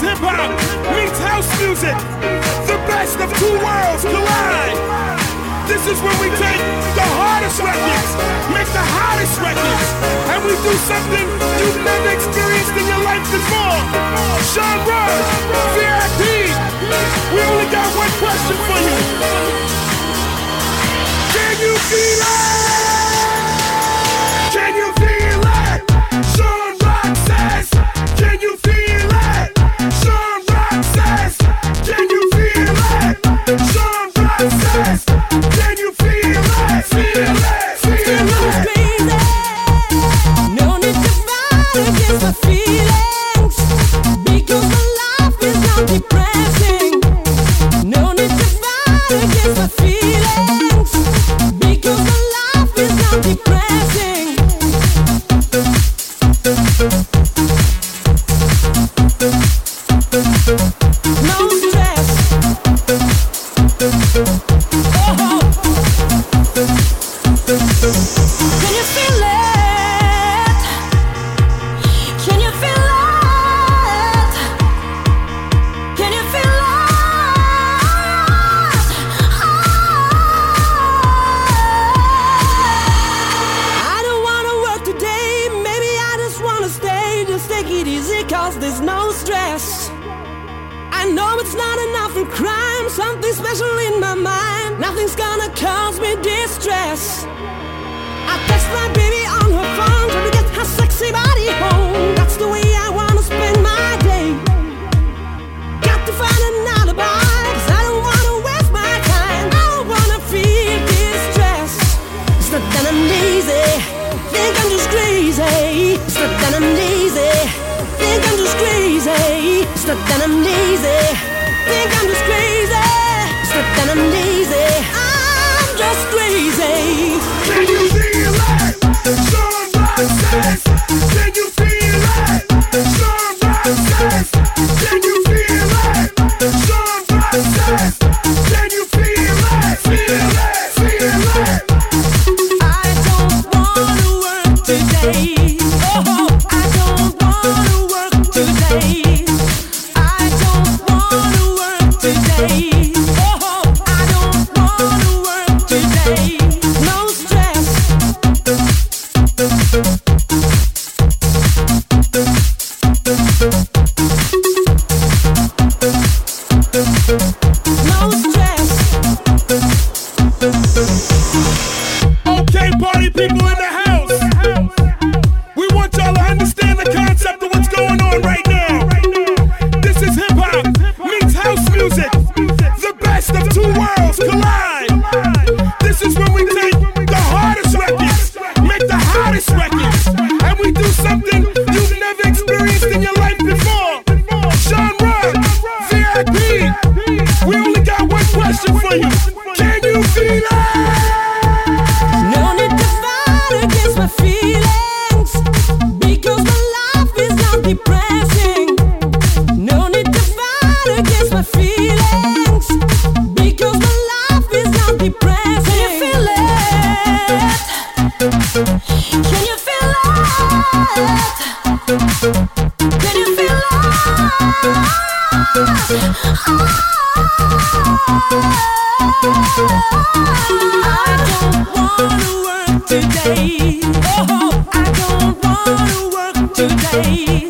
hip-hop meets house music. The best of two worlds collide. This is when we take the hardest records, make the hottest records, and we do something you've never experienced in your life before. Sean Rudd, VIP. We only got one question for you. Can you feel it? Can you feel it? Sean Rock says, can you feel it? Sean Rock says, can you feel it? Sean Rock says, can you feel it? Feel it, feel it. Crazy. No need to fight against my feelings, because my life is not depressing. No need to fight against my feelings, because my life is not depressing. No stress. Oh. Can you feel it? Can you feel it? Can you feel it? I don't wanna work today. Maybe I just wanna stay. Just take it easy, cause there's no stress. I know it's not enough for crime. Something special in my mind. Nothing's gonna cause me distress. I text my baby on her phone, trying to get her sexy body home. That's the way I wanna spend my day. Got to find an alibi, cause I don't wanna waste my time. I don't wanna feel distress. It's not that I'm lazy, think I'm just crazy. It's not that I'm lazy, think I'm just crazy. It's not that I'm lazy, think I'm just crazy. It's not that I'm lazy, I'm just crazy. Can you feel it? Sean Rock says, can you feel it? Sean Rock says, can you feel it? Sean Rock says, can you feel it? Feel it, feel it. I don't wanna work today. Oh, I don't wanna work today. I don't wanna work today. Oh, I don't wanna work today. No stress. No stress. Okay, party people in the house. We want y'all to understand the concept of what's going on right now. This is hip-hop meets house music. The best of two worlds collide. This is when we take the hardest records, make the hottest records, and we do something you've never experienced in your life before. Sean Rudd, VIP. We only got one question for you. Can you feel it? No need to fight against my feelings, because my life is not depressing. No need to fight against my feelings, because my life is not depressing. Can you feel it? Can you feel it? Can you feel it? I don't wanna work today. Oh, I don't wanna work today.